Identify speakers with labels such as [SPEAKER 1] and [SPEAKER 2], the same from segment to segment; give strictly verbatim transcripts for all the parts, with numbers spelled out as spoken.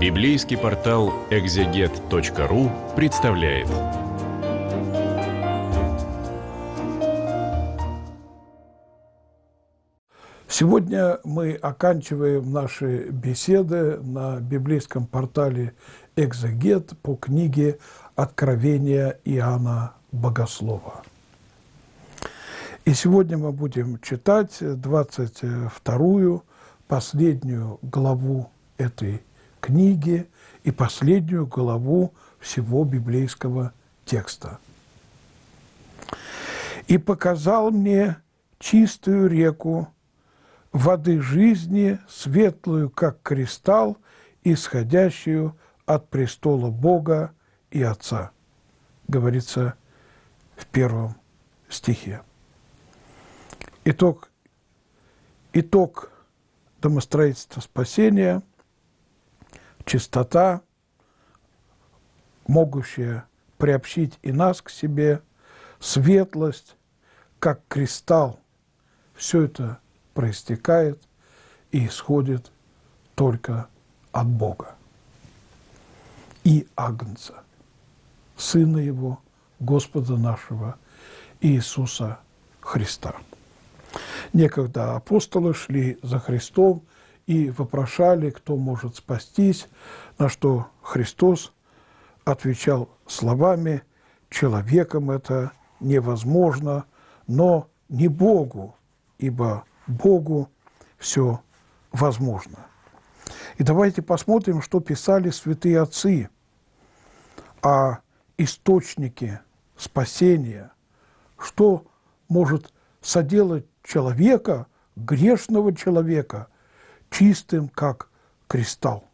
[SPEAKER 1] Библейский портал экзегет точка ру представляет.
[SPEAKER 2] Сегодня мы оканчиваем наши беседы на библейском портале «Экзегет» по книге «Откровение Иоанна Богослова». И сегодня мы будем читать двадцать вторую, последнюю главу этой книги и последнюю главу всего библейского текста. «И показал мне чистую реку, воды жизни, светлую, как кристалл, исходящую от престола Бога и Отца», говорится в первом стихе. Итог, итог домостроительства спасения – чистота, могущая приобщить и нас к себе, светлость, как кристалл. Все это проистекает и исходит только от Бога и Агнца, Сына Его, Господа нашего Иисуса Христа. Некогда апостолы шли за Христом и вопрошали, кто может спастись, на что Христос отвечал словами: «Человеком это невозможно, но не Богу, ибо Богу все возможно». И давайте посмотрим, что писали святые отцы о источнике спасения, что может соделать человека, грешного человека, чистым, как кристалл.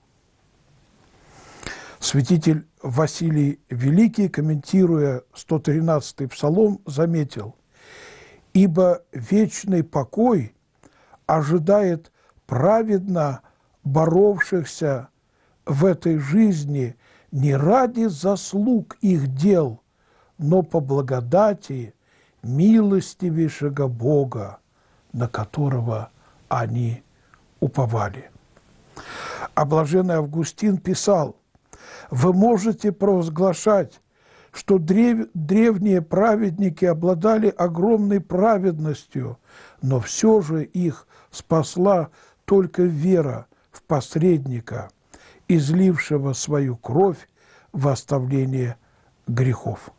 [SPEAKER 2] Святитель Василий Великий, комментируя сто тринадцатый псалом, заметил: «Ибо вечный покой ожидает праведно боровшихся в этой жизни не ради заслуг их дел, но по благодати милостивейшего Бога, на которого они уповали». А блаженный Августин писал: «Вы можете провозглашать, что древ... древние праведники обладали огромной праведностью, но все же их спасла только вера в посредника, излившего свою кровь в оставление грехов».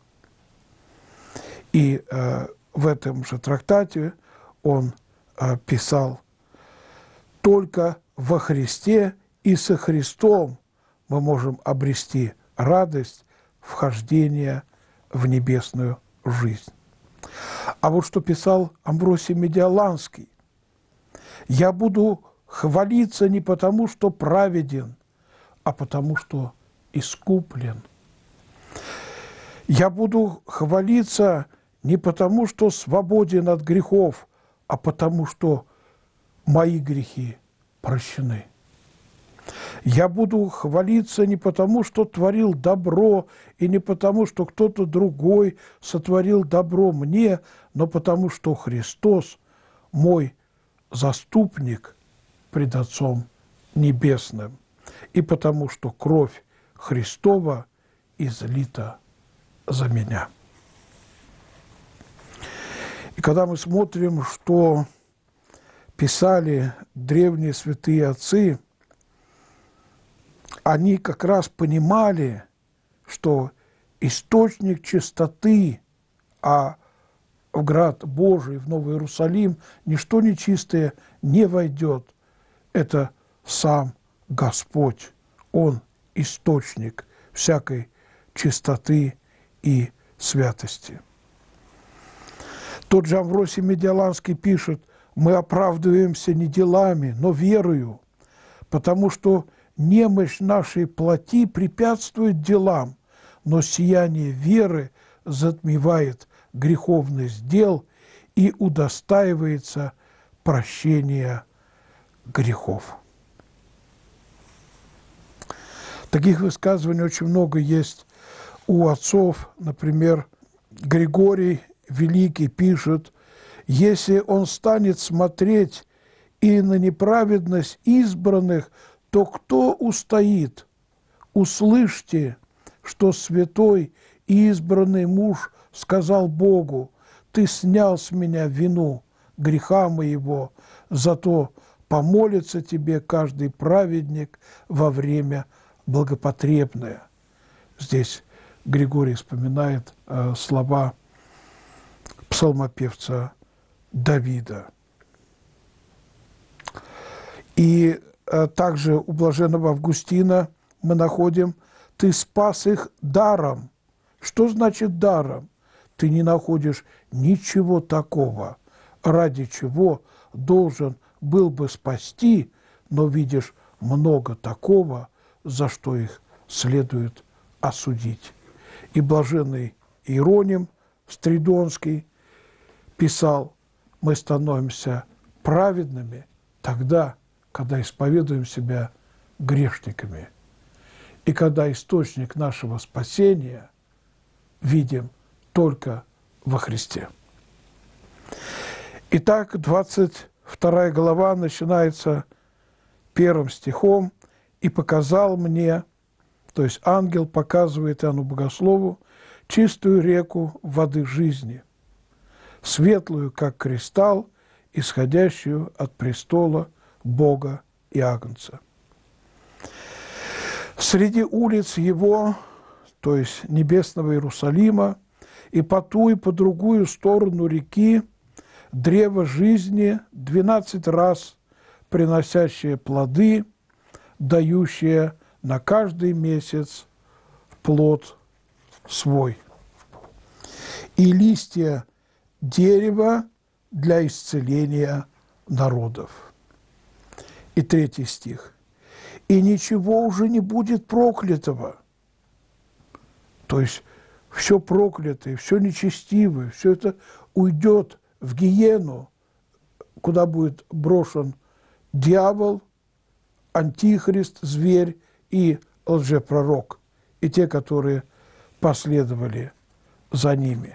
[SPEAKER 2] И э, в этом же трактате он э, писал: «Только во Христе и со Христом мы можем обрести радость вхождения в небесную жизнь». А вот что писал Амвросий Медиаланский: «Я буду хвалиться не потому, что праведен, а потому, что искуплен. Я буду хвалиться не потому, что свободен от грехов, а потому, что мои грехи прощены. Я буду хвалиться не потому, что творил добро, и не потому, что кто-то другой сотворил добро мне, но потому, что Христос мой заступник пред Отцом Небесным, и потому, что кровь Христова излита за меня». И когда мы смотрим, что писали древние святые отцы, они как раз понимали, что источник чистоты, а в град Божий, в Новый Иерусалим, ничто нечистое не войдет. Это сам Господь. Он источник всякой чистоты и святости. Тот же Амвросий Медиаланский пишет: «Мы оправдываемся не делами, но верою, потому что немощь нашей плоти препятствует делам, но сияние веры затмевает греховность дел и удостаивается прощения грехов». Таких высказываний очень много есть у отцов. Например, Григорий Великий пишет: «Если он станет смотреть и на неправедность избранных, то кто устоит? услышьте, что святой и избранный муж сказал Богу: «Ты снял с меня вину греха моего, зато помолится тебе каждый праведник во время благопотребное». Здесь Григорий вспоминает э, слова псалмопевца Давида. И э, также у блаженного Августина мы находим: «Ты спас их даром». Что значит даром? Ты не находишь ничего такого, ради чего должен был бы спасти, но видишь много такого, за что их следует осудить. И блаженный Иероним Стридонский писал: мы становимся праведными тогда, когда исповедуем себя грешниками, и когда источник нашего спасения видим только во Христе. Итак, двадцать вторая глава начинается первым стихом: «И показал мне», то есть ангел показывает Иоанну Богослову, «чистую реку воды жизни, светлую, как кристалл, исходящую от престола Бога и Агнца. Среди улиц его, то есть небесного Иерусалима, и по ту, и по другую сторону реки древо жизни, двенадцать раз приносящее плоды, дающее на каждый месяц плод свой, и листья дерева для исцеления народов». И третий стих: «И ничего уже не будет проклятого». То есть все проклятое, все нечестивое, все это уйдет в гиену, куда будет брошен дьявол, антихрист, зверь и лжепророк, и те, которые последовали за ними.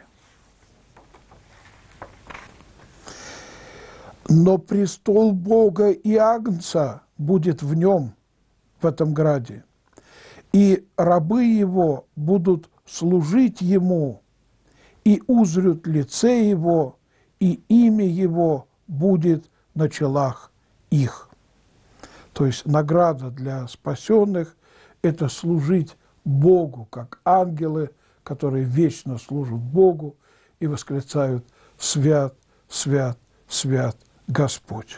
[SPEAKER 2] Но престол Бога и Агнца будет в нем, в этом граде, и рабы его будут служить ему, и узрят лице его, и имя его будет на челах их. То есть награда для спасенных – это служить Богу, как ангелы, которые вечно служат Богу и восклицают: «Свят, свят, свят Господь».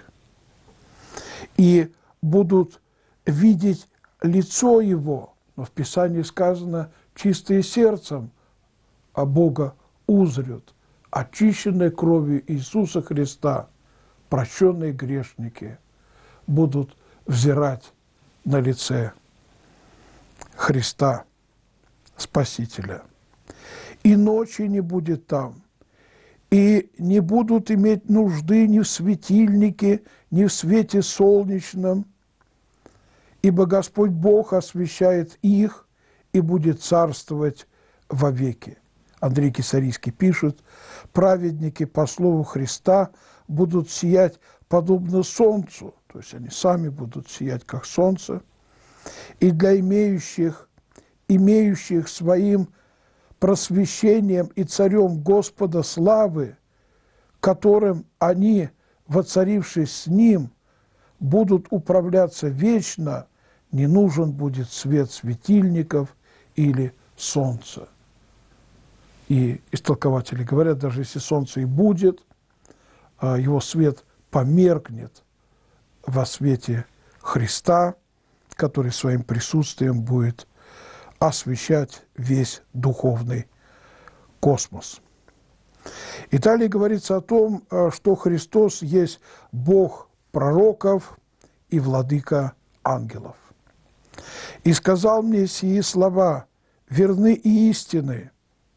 [SPEAKER 2] И будут видеть лицо Его, но в Писании сказано: «чистые сердцем, а Бога узрят», очищенные кровью Иисуса Христа, прощенные грешники будут взирать на лице Христа, Спасителя. «И ночи не будет там, и не будут иметь нужды ни в светильнике, ни в свете солнечном, ибо Господь Бог освещает их и будет царствовать вовеки». Андрей Кисарийский пишет: «Праведники, по слову Христа, будут сиять подобно солнцу», то есть они сами будут сиять, как солнце, «и для имеющих, имеющих своим просвещением и царем Господа славы, которым они, воцарившись с Ним, будут управляться вечно, не нужен будет свет светильников или солнца». И истолкователи говорят, даже если солнце и будет, его свет померкнет во свете Христа, который своим присутствием будет освещать весь духовный космос. И далее говорится о том, что Христос есть Бог пророков и владыка ангелов. «И сказал мне сии слова, верны и истинны».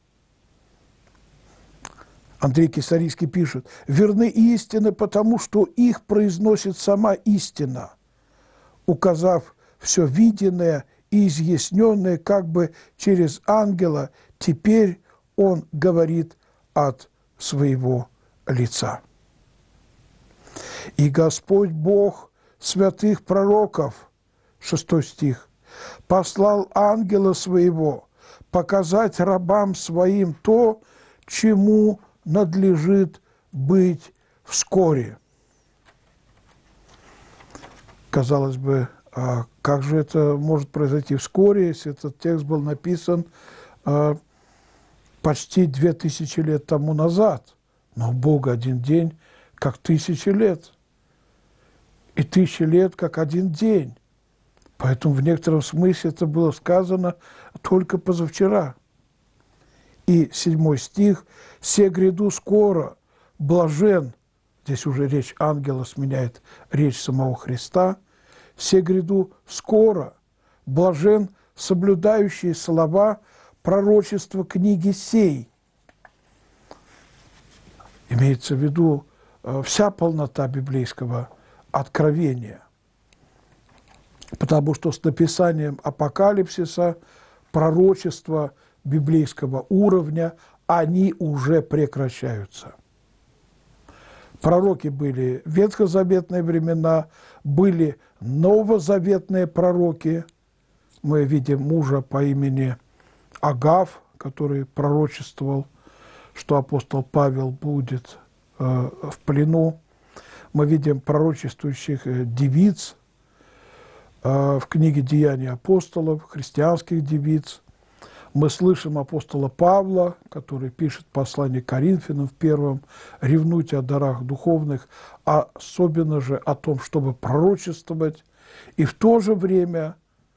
[SPEAKER 2] Андрей Кисарийский пишет: «Верны и истины, потому что их произносит сама истина, указав все виденное и изъясненное как бы через ангела, теперь он говорит от своего лица. И Господь Бог святых пророков», шестой стих, послал ангела своего показать рабам своим то, чему надлежит быть вскоре. Казалось бы, а как же это может произойти вскоре, если этот текст был написан а, почти две тысячи лет тому назад? Но у Бога один день, как тысячи лет, и тысячи лет, как один день. Поэтому в некотором смысле это было сказано только позавчера. И седьмой стих: «Се гряду скоро, блажен», здесь уже речь ангела сменяет речь самого Христа, «се гряду скоро, блажен, соблюдающий слова пророчества книги сей». Имеется в виду вся полнота библейского откровения. Потому что с написанием апокалипсиса пророчества библейского уровня, они уже прекращаются. Пророки были в ветхозаветные времена, были новозаветные пророки. Мы видим мужа по имени Агав, который пророчествовал, что апостол Павел будет э, в плену. Мы видим пророчествующих девиц э, в книге «Деяния апостолов», христианских девиц. Мы слышим апостола Павла, который пишет послание Коринфянам в первом: «Ревнуйте о дарах духовных, а особенно же о том, чтобы пророчествовать». И в то же время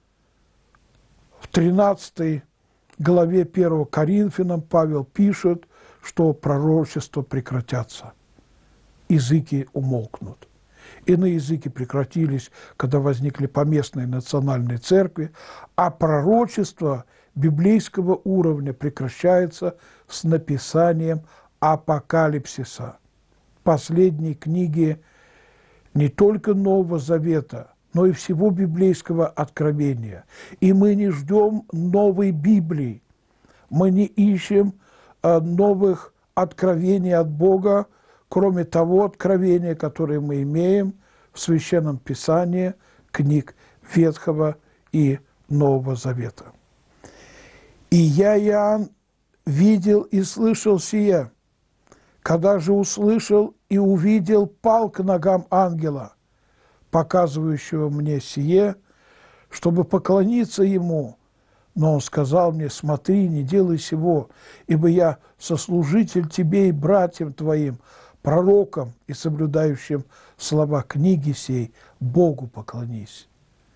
[SPEAKER 2] в тринадцатой главе первого Коринфянам Павел пишет, что пророчества прекратятся, языки умолкнут. Иные языки прекратились, когда возникли поместные национальные церкви, а пророчество библейского уровня прекращается с написанием апокалипсиса, последней книги не только Нового Завета, но и всего библейского откровения. И мы не ждем новой Библии, мы не ищем а, новых откровений от Бога, кроме того откровения, которое мы имеем в Священном Писании, книг Ветхого и Нового Завета. «И я, Иоанн, видел и слышал сие, когда же услышал и увидел, пал к ногам ангела, показывающего мне сие, чтобы поклониться ему. Но он сказал мне: смотри, не делай сего, ибо я сослужитель тебе и братьям твоим, пророкам и соблюдающим слова книги сей, Богу поклонись».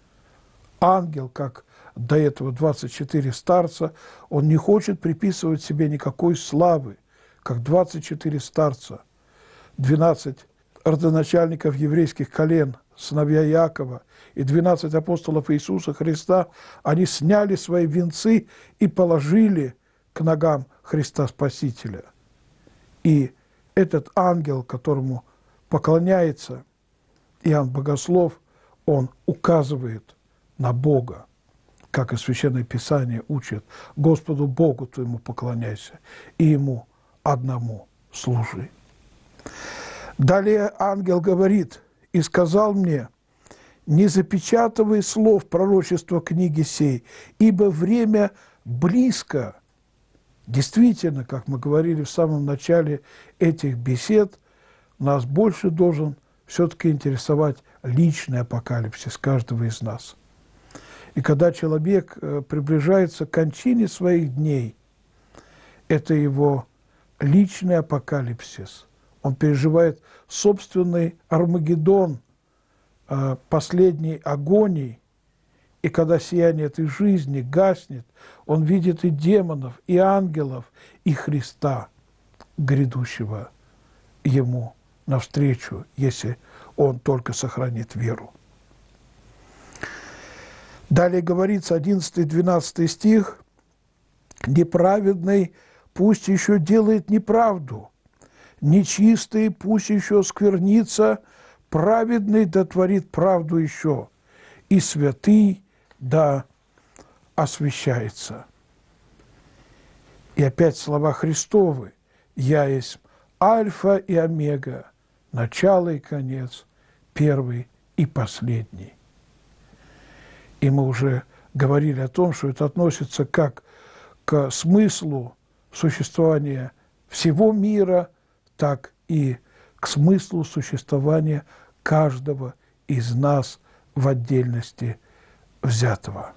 [SPEAKER 2] Ангел, как до этого двадцать четыре старца, он не хочет приписывать себе никакой славы, как двадцать четыре старца, двенадцать родоначальников еврейских колен, сыновья Иакова, и двенадцать апостолов Иисуса Христа. Они сняли свои венцы и положили к ногам Христа Спасителя. И этот ангел, которому поклоняется Иоанн Богослов, он указывает на Бога, как и Священное Писание учит: Господу Богу твоему поклоняйся, и Ему одному служи. Далее ангел говорит: «И сказал мне: не запечатывай слов пророчества книги сей, ибо время близко». Действительно, как мы говорили в самом начале этих бесед, нас больше должен все-таки интересовать личный апокалипсис каждого из нас. И когда человек приближается к кончине своих дней, это его личный апокалипсис. Он переживает собственный Армагеддон, последней агонии. И когда сияние этой жизни гаснет, он видит и демонов, и ангелов, и Христа, грядущего ему навстречу, если он только сохранит веру. Далее говорится, одиннадцатый-двенадцатый стих: «Неправедный пусть еще делает неправду, нечистый пусть еще сквернится, праведный да творит правду еще, и святый да освящается». И опять слова Христовы: «Я есть Альфа и Омега, начало и конец, первый и последний». И мы уже говорили о том, что это относится как к смыслу существования всего мира, так и к смыслу существования каждого из нас в отдельности взятого.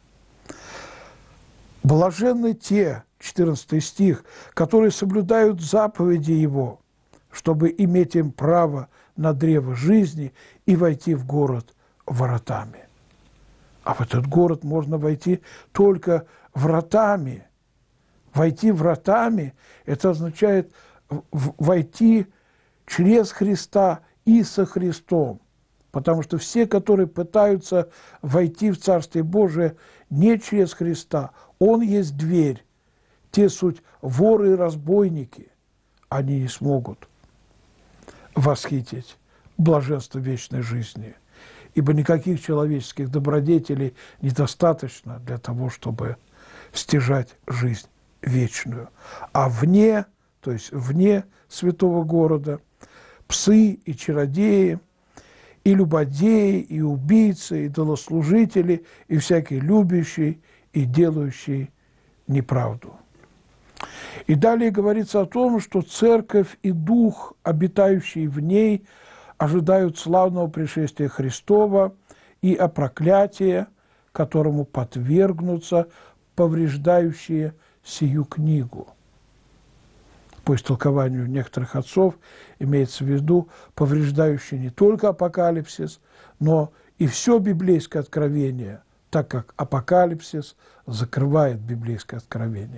[SPEAKER 2] Блаженны те, четырнадцатый стих, которые соблюдают заповеди Его, чтобы иметь им право на древо жизни и войти в город воротами. А в этот город можно войти только вратами. Войти вратами – это означает войти через Христа и со Христом. Потому что все, которые пытаются войти в Царствие Божие не через Христа, Он есть дверь. Те суть воры и разбойники, они не смогут восхитить блаженство вечной жизни. Ибо никаких человеческих добродетелей недостаточно для того, чтобы стяжать жизнь вечную. А вне, то есть вне святого города, псы и чародеи, и любодеи, и убийцы, и идолослужители, и всякий любящий и делающий неправду. И далее говорится о том, что церковь и дух, обитающий в ней, ожидают славного пришествия Христова и о проклятии, которому подвергнутся повреждающие сию книгу. По истолкованию некоторых отцов имеется в виду повреждающие не только апокалипсис, но и все библейское откровение, так как апокалипсис закрывает библейское откровение.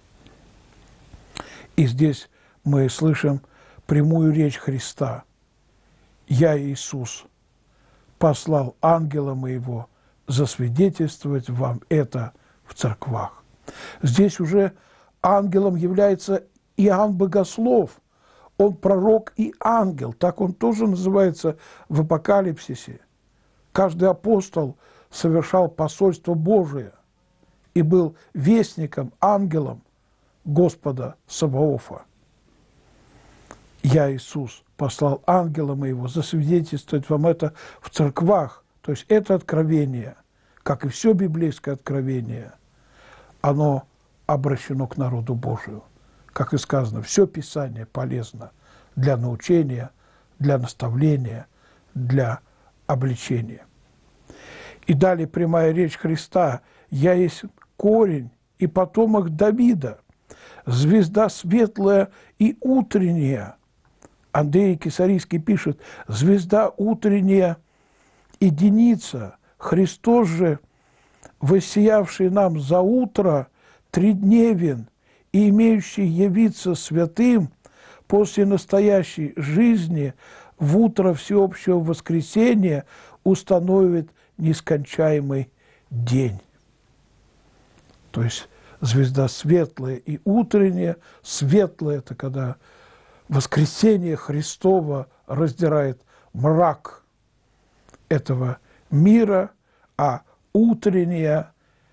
[SPEAKER 2] И здесь мы слышим прямую речь Христа. «Я, Иисус, послал ангела моего засвидетельствовать вам это в церквах». Здесь уже ангелом является Иоанн Богослов. Он пророк и ангел, так он тоже называется в Апокалипсисе. Каждый апостол совершал посольство Божие и был вестником, ангелом Господа Саваофа. «Я, Иисус, послал ангела моего засвидетельствовать вам это в церквах». То есть это откровение, как и все библейское откровение, оно обращено к народу Божию. Как и сказано, все Писание полезно для научения, для наставления, для обличения. И далее прямая речь Христа: «Я есть корень и потомок Давида, звезда светлая и утренняя». Андрей Кесарийский пишет: «Звезда утренняя и деница, Христос же, воссиявший нам за утро, тридневен и имеющий явиться святым после настоящей жизни в утро всеобщего воскресения, установит нескончаемый день». То есть звезда светлая и утренняя. Светлая – это когда воскресение Христово раздирает мрак этого мира, а утренняя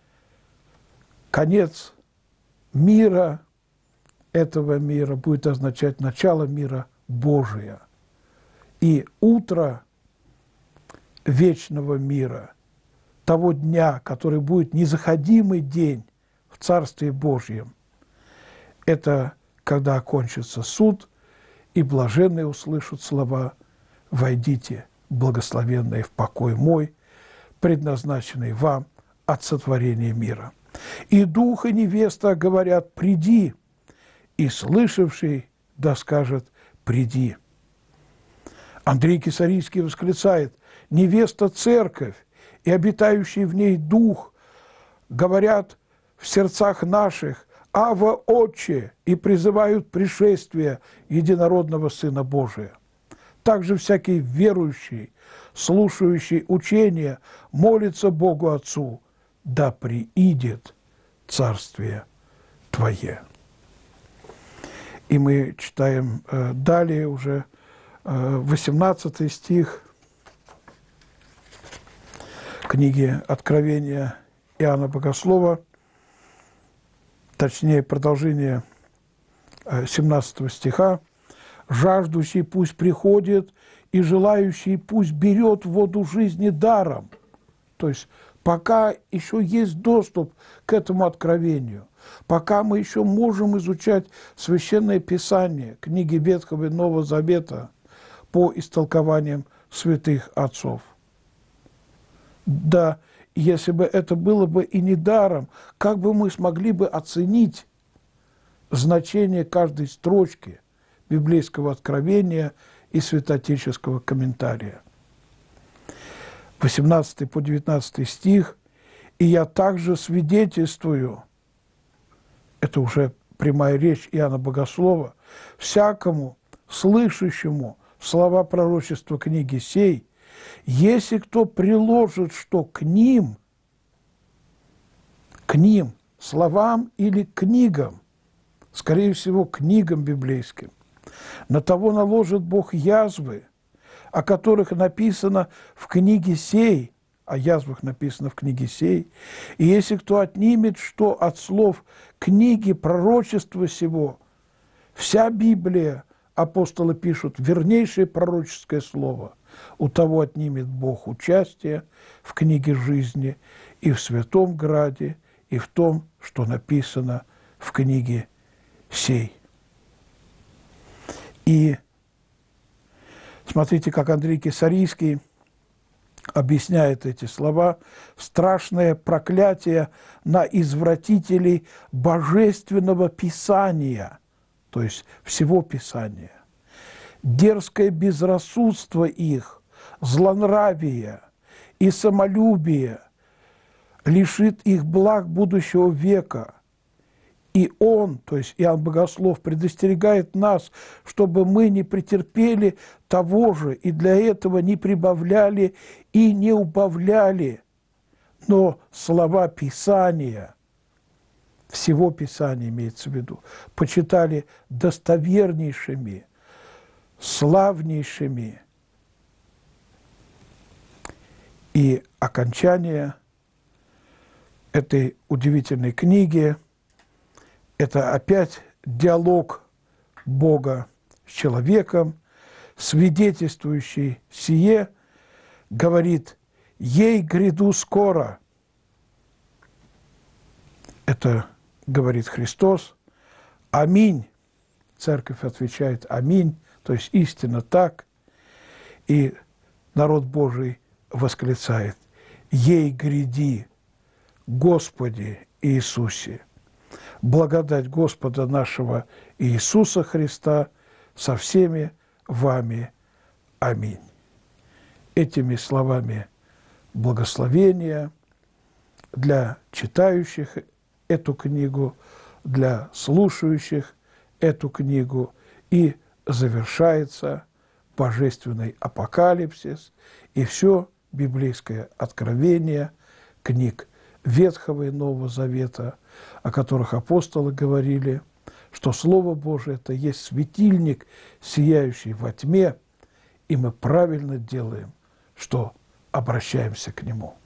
[SPEAKER 2] – конец мира, этого мира, будет означать начало мира Божия. И утро вечного мира, того дня, который будет незаходимый день в Царстве Божьем, это когда окончится суд, и блаженные услышат слова: «Войдите, благословенные, в покой мой, предназначенный вам от сотворения мира». И дух и невеста говорят: «Приди», и слышавший да скажет: «Приди». Андрей Кесарийский восклицает: «Невеста – церковь, и обитающий в ней дух говорят в сердцах наших: Ава, Отче, и призывают пришествие единородного Сына Божия. Также всякий верующий, слушающий учение, молится Богу Отцу: да приидет Царствие Твое». И мы читаем э, далее уже э, восемнадцатый стих книги Откровения Иоанна Богослова, точнее, продолжение семнадцатого стиха: «Жаждущий пусть приходит, и желающий пусть берет воду жизни даром». То есть пока еще есть доступ к этому откровению, пока мы еще можем изучать Священное Писание, книги Ветхого и Нового Завета по истолкованиям святых отцов. Да, если бы это было бы и не даром, как бы мы смогли бы оценить значение каждой строчки библейского откровения и святоотеческого комментария. восемнадцатый по девятнадцатый стих. «И я также свидетельствую», это уже прямая речь Иоанна Богослова, «всякому, слышащему слова пророчества книги сей, если кто приложит что к ним, к ним, словам или книгам, скорее всего, книгам библейским, на того наложит Бог язвы, о которых написано в книге сей», о язвах написано в книге сей, «и если кто отнимет что от слов книги пророчества сего», вся Библия, апостолы пишут, вернейшее пророческое слово, у того отнимет Бог участие в книге жизни и в Святом Граде, и в том, что написано в книге сей. И смотрите, как Андрей Кесарийский объясняет эти слова: «Страшное проклятие на извратителей божественного Писания», то есть всего Писания, «дерзкое безрассудство их, злонравие и самолюбие лишит их благ будущего века». И он, то есть Иоанн Богослов, предостерегает нас, чтобы мы не претерпели того же, и для этого не прибавляли и не убавляли, но слова Писания, всего Писания имеется в виду, почитали достовернейшими, славнейшими. И окончание этой удивительной книги – это опять диалог Бога с человеком, свидетельствующий сие, говорит: «Ей гряду скоро». Это говорит Христос. «Аминь». Церковь отвечает: «Аминь», то есть истинно так. И народ Божий восклицает: «Ей гряди, Господи Иисусе». Благодать Господа нашего Иисуса Христа со всеми вами. Аминь. Этими словами благословения для читающих эту книгу, для слушающих эту книгу, и завершается божественный апокалипсис и все библейское откровение книг Ветхого и Нового Завета, о которых апостолы говорили, что Слово Божие – это есть светильник, сияющий во тьме, и мы правильно делаем, что обращаемся к Нему.